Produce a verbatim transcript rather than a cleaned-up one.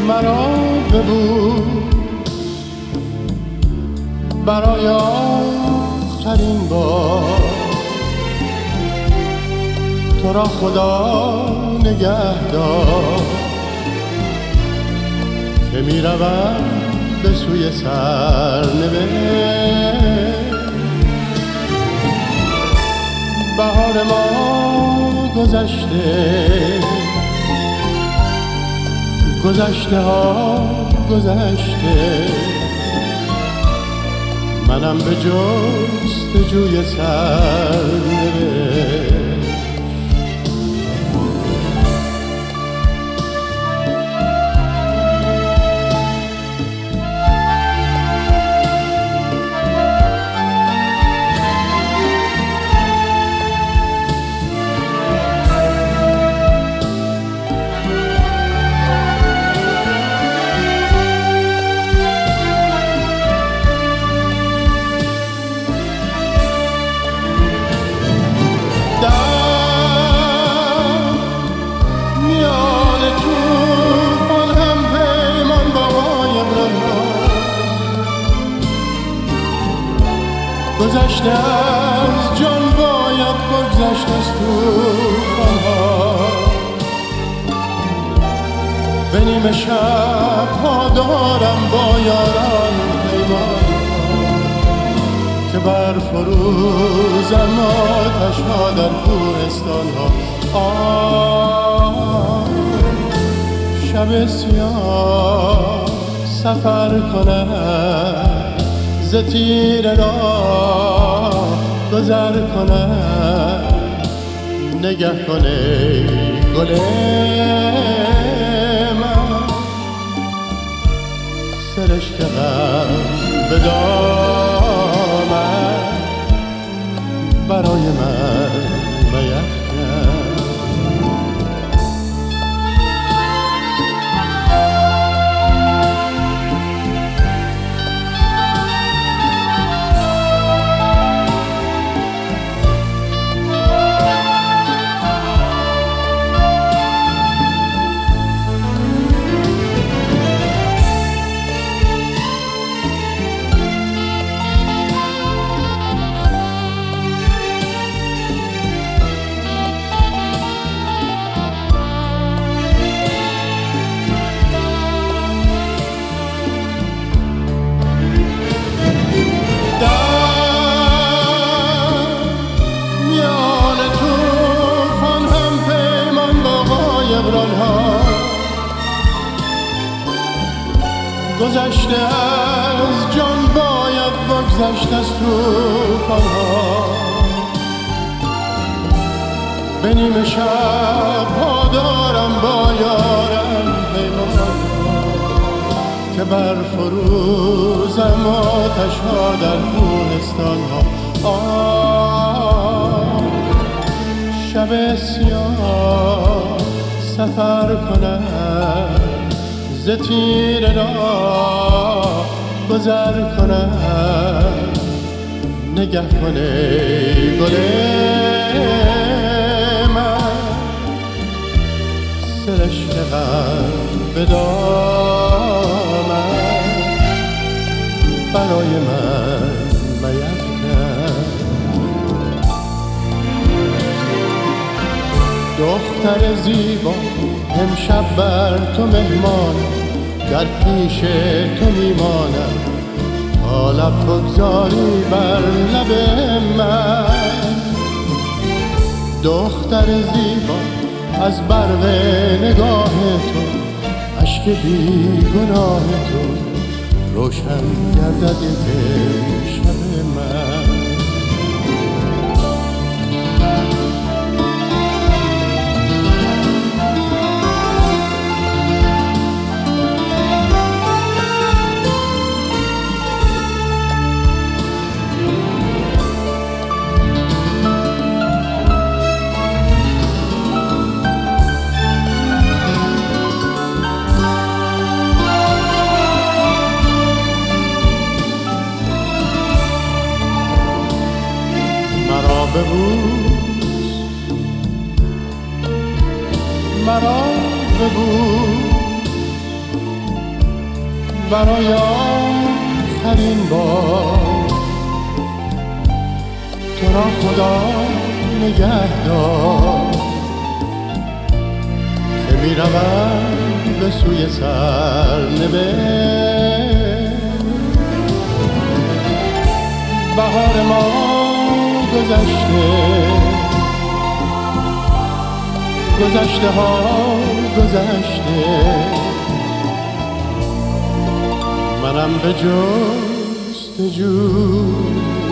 مرا ببود برای آخرین بار، تو را خدا نگه دار که می روم به سوی سرنوشت. بهار ما گذشته، گذشته ها گذشته، منم به جستجوی سرنوشت. گذشته از جان باید بگذشت از توفان‌ها، به نیمه شب ها دارم با یاران پیمان که بر فروزم آتش ها در کوهستان ها. آه شب سیاه سفر کنم، ز تیر راه گذر کنم، نگه کنه گل من، سرشک غم به دامن برای من میفکن. گذشته از جان باید بگذشت از توفان‌ها، به نیمه شب ها دارم با یارم پیمان که بر فروزم آتش ها در کوهستان ها. آه شب سیاه سفر کنم، ز تیر راه گذر کنم، نگه کنه گل من، سرشک غم به دامن برای من میفکن. دختر زیبا امشب بر تو مهمانم، در پیش تو میمانم تا لب بگذاری بر لب من. دختر زیبا از برق نگاه تو، اشک بی گناه تو روشن گردد شب من. ببوس مرا ببوس برای آخرین بار تو را خدا نگه دار که می روم به سوی سرنوشت. بهار ما گذشته، گذشته ها گذشته، منم به جستجو